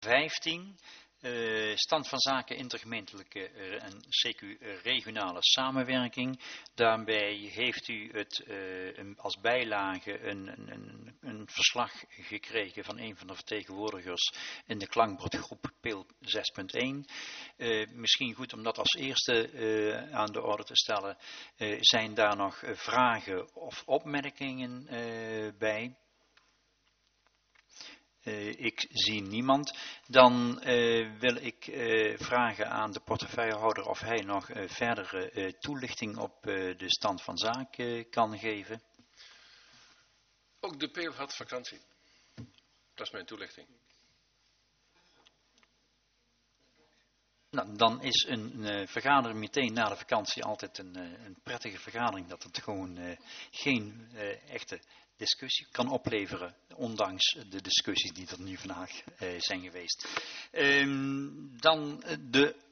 15. Stand van zaken intergemeentelijke en CQ-regionale samenwerking. Daarbij heeft u het als bijlage een verslag gekregen van een van de vertegenwoordigers in de klankbordgroep PIL 6.1. Misschien goed om dat als eerste aan de orde te stellen. Zijn daar nog vragen of opmerkingen bij? Ik zie niemand. Dan wil ik vragen aan de portefeuillehouder of hij nog verdere toelichting op de stand van zaken kan geven. Ook de PIL had vakantie. Dat is mijn toelichting. Nou, dan is een vergadering meteen na de vakantie altijd een prettige vergadering. Dat het gewoon geen echte discussie kan opleveren, ondanks de discussies die er nu vandaag zijn geweest. Dan de